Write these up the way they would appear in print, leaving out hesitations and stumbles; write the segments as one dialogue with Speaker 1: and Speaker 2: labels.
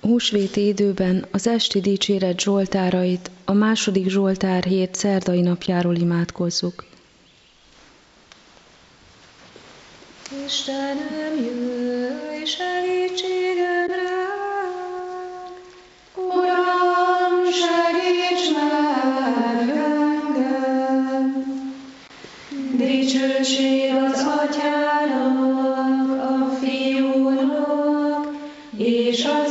Speaker 1: húsvéti időben az esti dicséret zsoltárait a második Zsoltár hét szerdai napjáról imádkozzuk.
Speaker 2: Istenem, jöjj segítségemre! Uram, segíts meg engem! Dicsőség az Atyának, a Fiúnak és a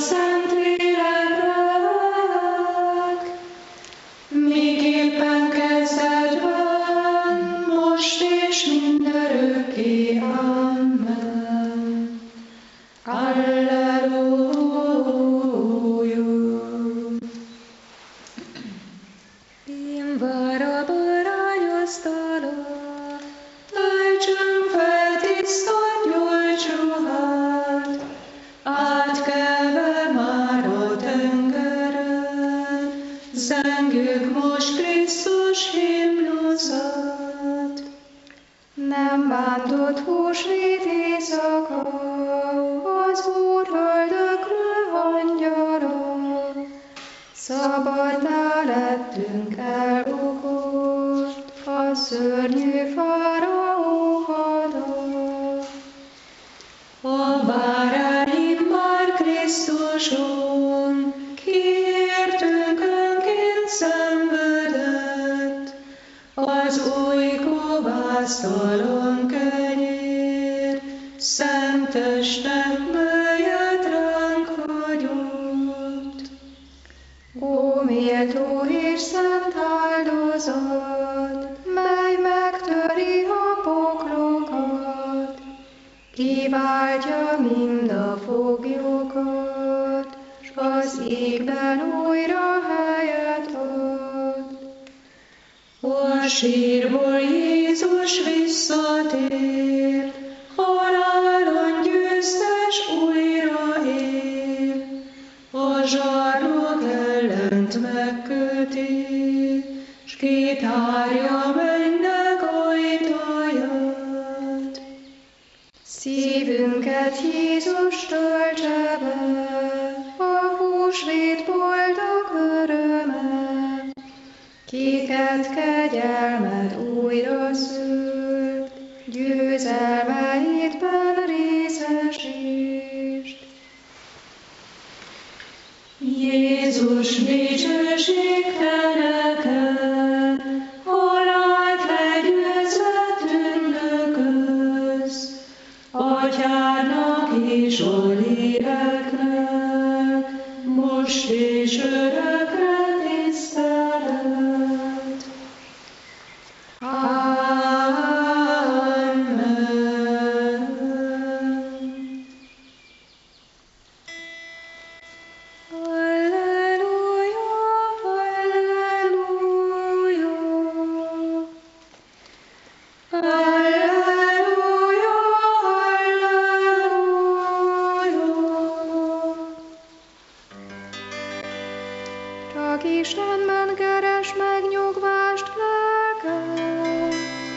Speaker 2: Szentléleknek, miképpen kezdetben, most és mindörökké. Amen. Alleluja. Én vár a bárányasztala, töltsünk fel tisztott gyógycsuhát, átkelve már a tengeren, zengjük most Krisztus himnuszát. Nem bántott húsvét éjszaka, az Úrhöldökről angyala, szabaddá lettünk elbukott, a szörnyű fáraó hada. A bárány itt már Krisztuson, kiértünk önként szenvedett, az új kovásztalan kenyér, szent testnek, melyet ránk hagyott. Ó, méltó és szent áldozat, mely megtöri a poklokat, kiváltja mind a foglyokat, s az égben újra helyet ad. A sírból Jézus visszatér, halálon győztes újra él, a zsarnok ellent megköti, s kitárja mennek ajtaját. Szívünket Jézus töltse be, a húsvét boldog öröme, kiket kegyelmed újra szült, győzelmeidben részesítsd. Jézus, dicsőség te neked, halált legyőzve tündökölsz, Atyádnak és a léleknek, most és örökre tisztelet. Amen. Alleluja, alleluja. Alleluja, alleluja. Csak Istenben keres megnyugvást lelkem,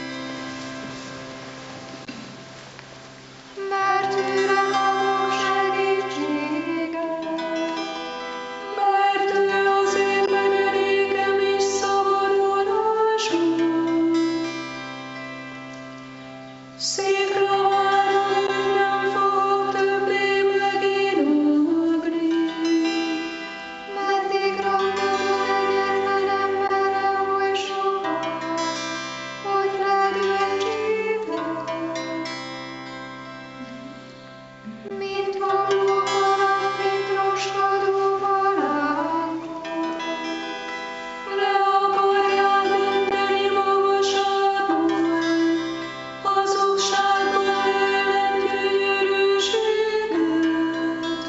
Speaker 2: mert tőle kapok segítséget, mert ő az én menedékem és szabadulásom. Székra várom, nem fogok többé meginogni, meddig rangadom egyetlen emberre oly sokat, hogy ledöntsítek. Mint valló falat, mint roskadó falánkot, le akarják dönteni magasságból, hazugsággal élnek gyönyörűséget.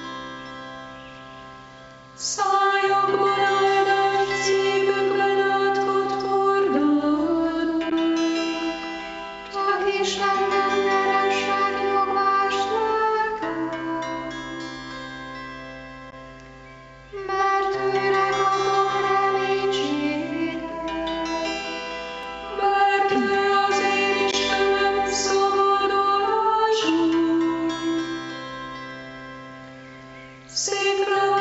Speaker 2: Szájukban áldás, szívükben átkot hordanak, csak Istenben keresek nyugvást lelkem, mert tőle kapok reménységet, mert ő az én Istenem, szabadulásom. Székre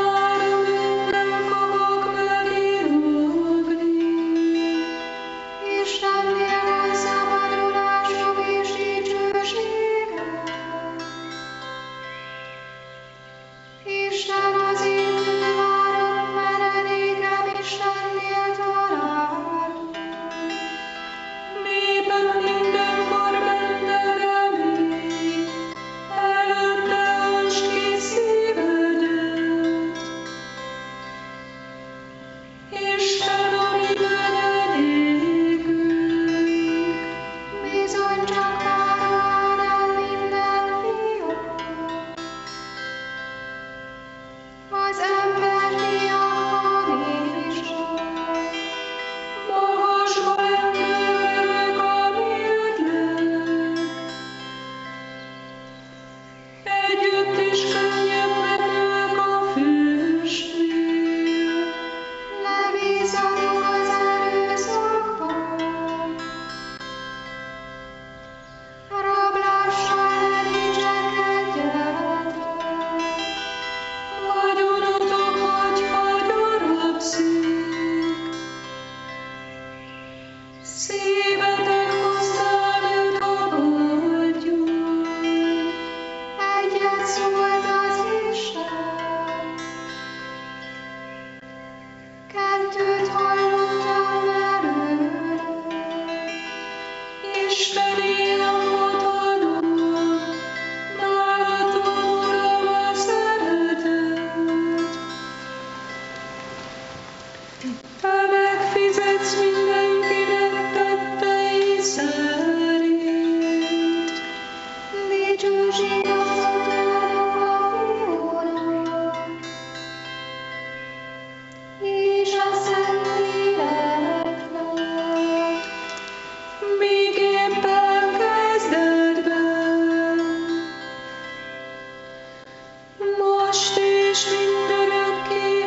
Speaker 2: és mindörökké.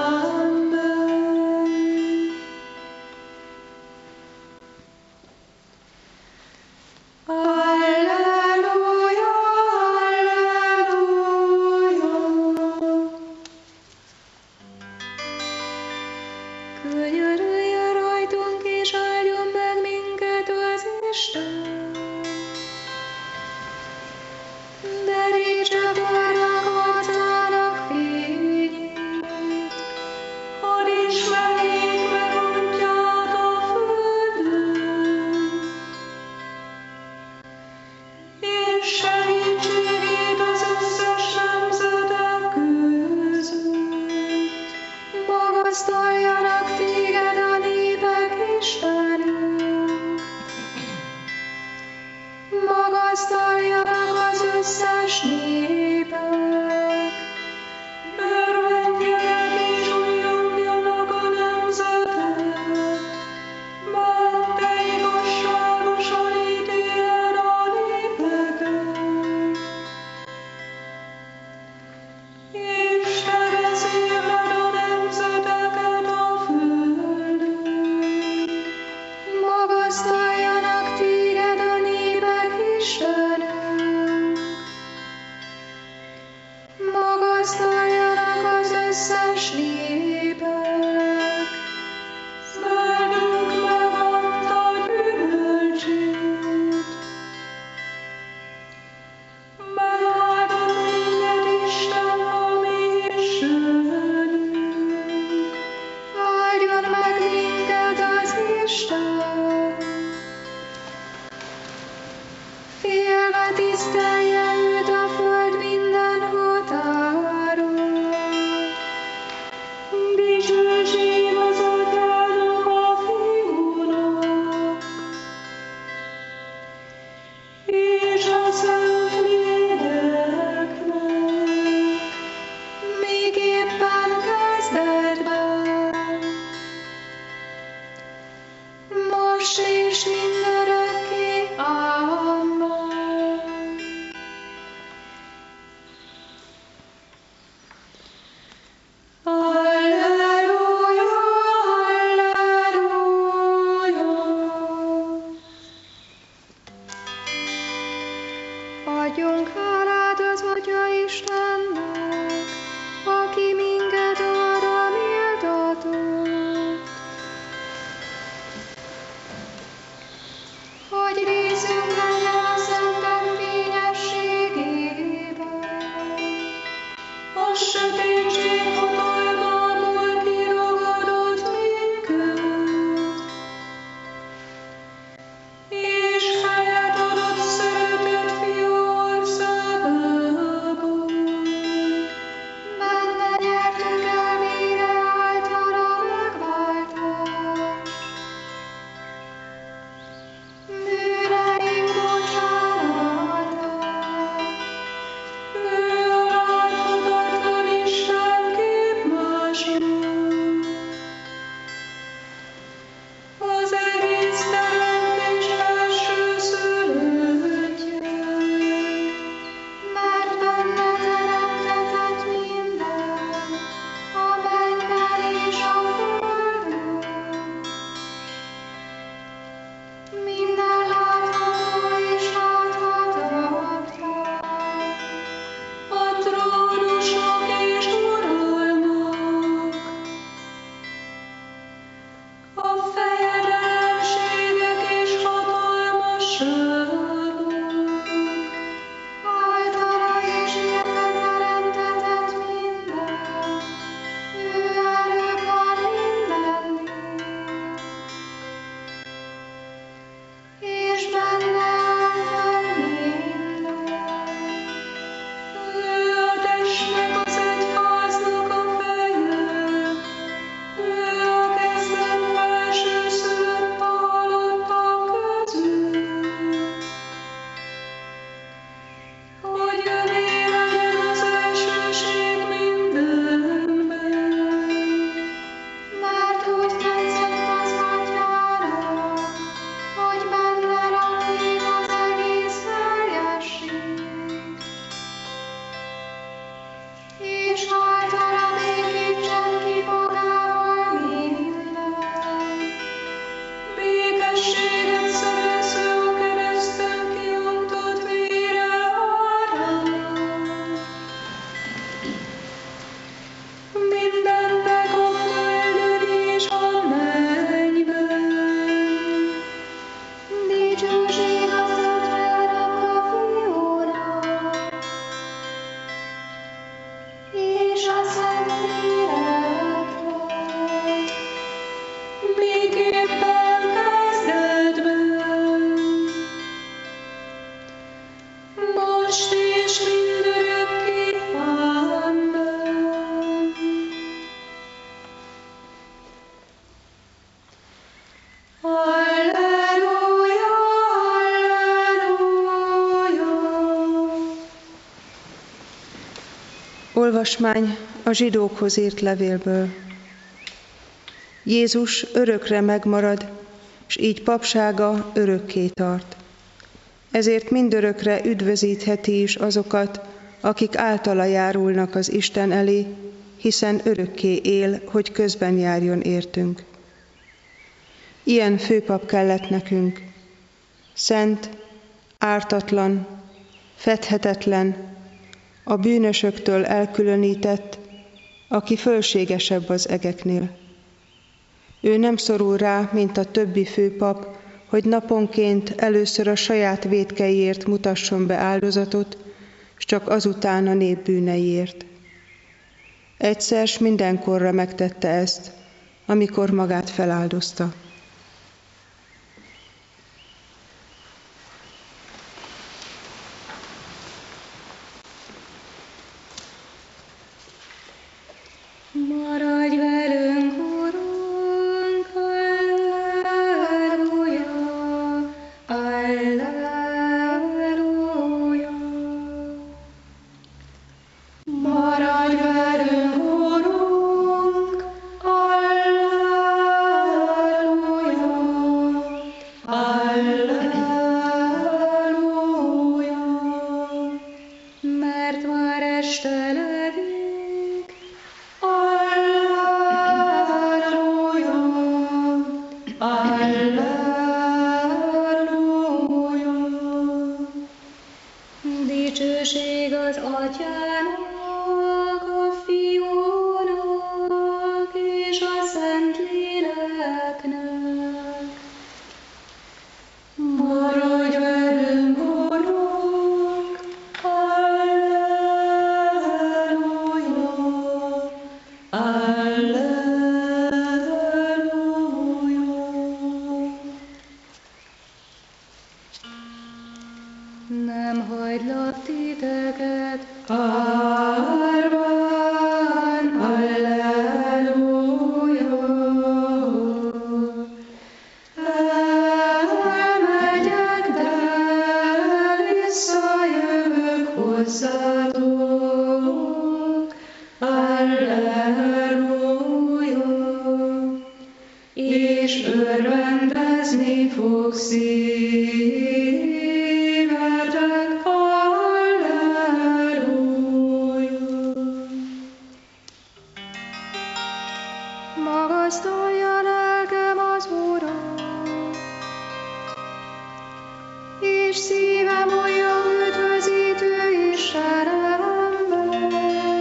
Speaker 2: Amen. Alleluja, alleluja. Könyörüljön rajtunk, és áldjon meg minket az Isten. Derítse barnak arcának fényét, hadd ismerjék meg útját a földön, és segítségét az összes nemzetek között. Magasztaljanak téged a népek, Istenünk! Magasztaljanak az összes népek! Örvendjenek és újongjanak a nemzetek, mert te igazságosan ítéled a népeket. És te vezérled a nemzeteket a földön. Magasztaljanak téged a népek, Istenünk! Magasztaljanak az összes népek! Földünk megadta gyümölcsét. Megáldott minket Isten, a mi Istenünk. Áldjon meg minket az Isten! Félve tisztelje őt a föld minden határon. Dicsőség az Atyának, a Fiúnak, és a Szentléleknek, miképpen kezdetben, most és mindörökké. Amen. Alleluja, alleluja. Adjunk hálát az Atya Istennek, aki minket arra méltatott, hogy részünk legyen a szentek fényességében. A sötétség hatalmából kiragadott minket, és helyet adott szeretett Fia országából. Benne nyertük el végre általa megváltást, bűneink bocsánatát. Ő a láthatatlan Isten, a Szentléleknek, miképpen kezdetben, most és mindörökké. Amen. Halleluja, halleluja.
Speaker 3: Olvasmány a zsidókhoz írt levélből. Jézus örökre megmarad, s így papsága örökké tart. Ezért mindörökre üdvözítheti is azokat, akik általa járulnak az Isten elé, hiszen örökké él, hogy közben járjon értünk. Ilyen főpap kellett nekünk, szent, ártatlan, fedhetetlen, a bűnösöktől elkülönített, aki fölségesebb az egeknél. Ő nem szorul rá, mint a többi főpap, hogy naponként először a saját vétkeiért mutasson be áldozatot, s csak azután a nép bűneiért. Egyszer s mindenkorra megtette ezt, amikor magát feláldozta.
Speaker 2: Maradj velünk, Urunk, alleluja, alleluja. Maradj velünk, Urunk, alleluja, alleluja. Mert már esteledik, alleluja, alleluja. Dicsőség az Atyának, a Fiúnak és a Szentléleknek. Maradj velünk, Urunk, alleluja, alleluja. Nem hagylak titeket árván, alleluja. Elmegyek, de visszajövök hozzátok, alleluja. És örvendezni fog szívetek, alleluja. Magasztalja lelkem az Urat, és szívem olyan üdvözítő Istenemben.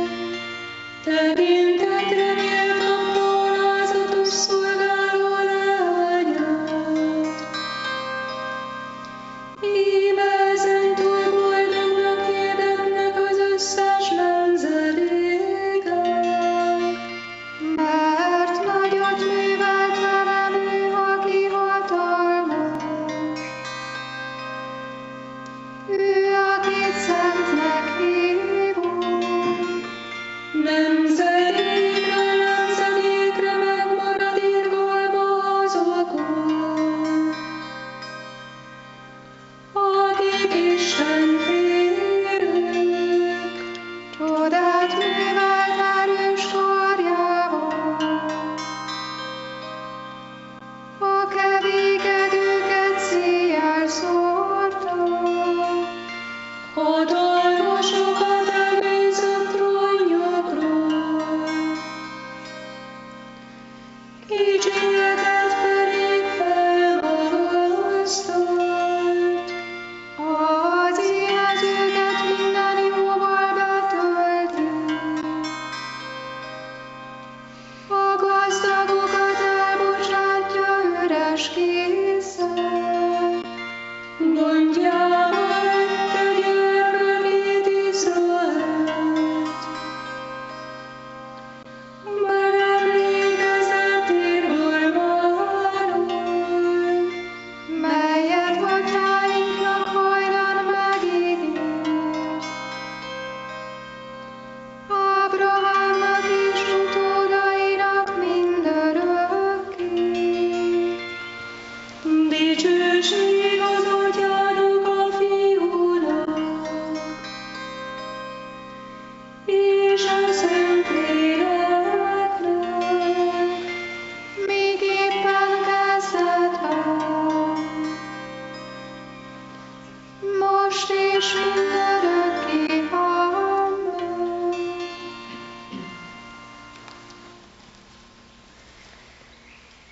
Speaker 2: Tekintetre méltó alázatos szolgáló lányát. Íme ezentúl boldognak hirdetnek az összes nemzedékek, mert nagyot művelt velem ő, aki hatalmas. Ő, akit szentnek hívunk, nemzedékek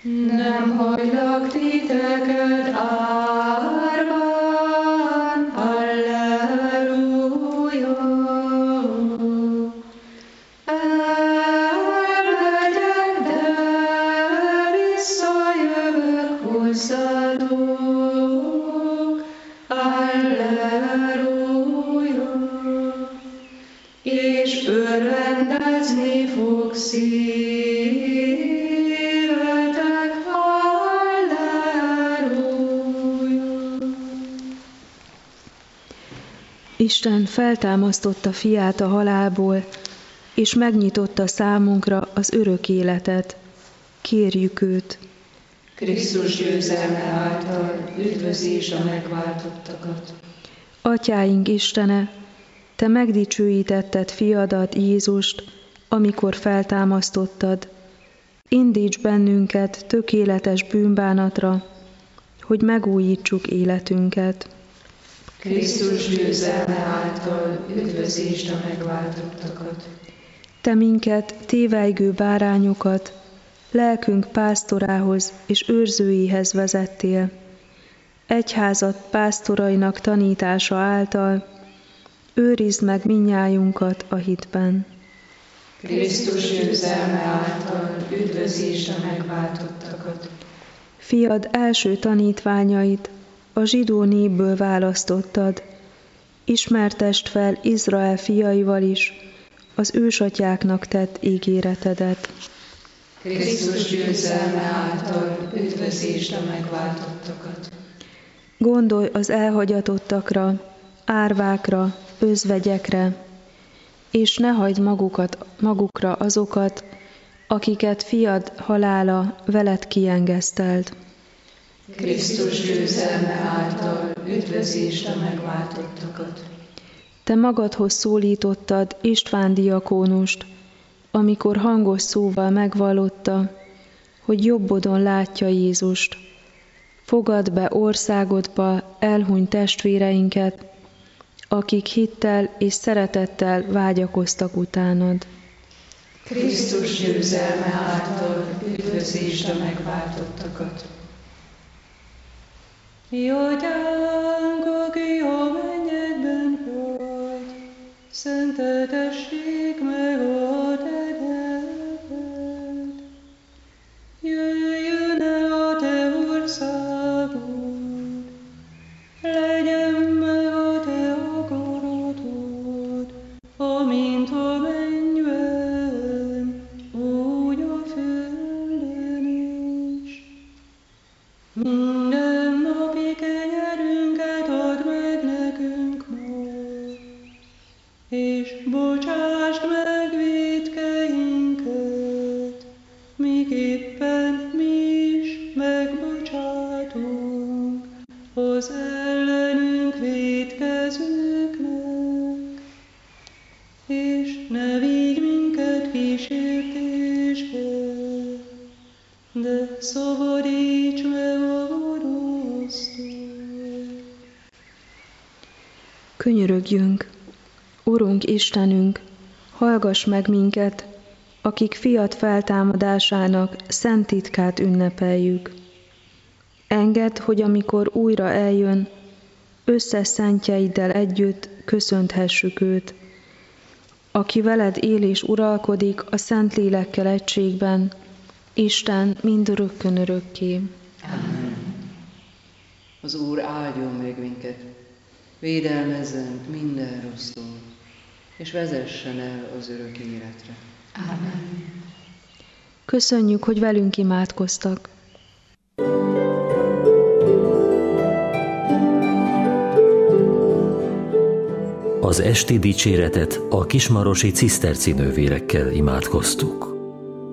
Speaker 2: Nem hagylak titeket árván, halleluja. Elmegyek, de visszajövök hozzátok, halleluja. És örvendezni fog szívetek, halleluja.
Speaker 1: Isten feltámasztotta fiát a halálból, és megnyitotta számunkra az örök életet. Kérjük őt!
Speaker 2: Krisztus győzelme által üdvözítsd a megváltottakat.
Speaker 1: Atyáink Istene, Te megdicsőítetted fiadat, Jézust, amikor feltámasztottad. Indíts bennünket tökéletes bűnbánatra, hogy megújítsuk életünket.
Speaker 2: Krisztus győzelme által üdvözítsd a megváltottakat.
Speaker 1: Te minket, tévejgő bárányokat, lelkünk pásztorához és őrzőihez vezettél. Egyházad pásztorainak tanítása által őrizd meg mindnyájunkat a hitben.
Speaker 2: Krisztus győzelme által üdvözítsd a megváltottakat.
Speaker 1: Fiad első tanítványait a zsidó népből választottad, ismertesd fel Izrael fiaival is az ősatyáknak tett ígéretedet.
Speaker 2: Krisztus győzelme által üdvözítsd a megváltottakat.
Speaker 1: Gondolj az elhagyatottakra, árvákra, özvegyekre, és ne hagyd magukra azokat, akiket fiad halála veled kiengesztelt.
Speaker 2: Krisztus győzelme által üdvözítsd a megváltottakat.
Speaker 1: Te magadhoz szólítottad István diakónust, amikor hangos szóval megvallotta, hogy jobbodon látja Jézust. Fogadd be országodba elhunyt testvéreinket, akik hittel és szeretettel vágyakoztak utánad.
Speaker 2: Krisztus győzelme által üdvözítsd a megváltottakat.
Speaker 4: Mi atyánk, aki a mennyekben vagy, szenteltessék meg a te neved. Jöjjön el a te országod, legyen meg a te akaratod, amint a mennyben, úgy a földön is. Minden napi kenyerünket add meg nekünk ma, és bocsásd meg vétkeinket, miképpen mi is megbocsátunk az ellenünk vétkezőknek, és ne vigy minket kísértésbe, de szabadíts meg a gonosztól.
Speaker 1: Könyörögjünk! Urunk Istenünk, hallgass meg minket, akik fiad feltámadásának szent titkát ünnepeljük. Engedd, hogy amikor újra eljön, összes szentjeiddel együtt köszönthessük őt, aki veled él és uralkodik a Szentlélekkel egységben, Isten mindörökkön örökké.
Speaker 5: Amen. Az Úr áldjon meg minket, védelmezzen minden rossztól, és vezessen el az örök életre.
Speaker 2: Amen.
Speaker 1: Köszönjük, hogy velünk imádkoztak.
Speaker 6: Az esti dicséretet a kismarosi ciszterci nővérekkel imádkoztuk.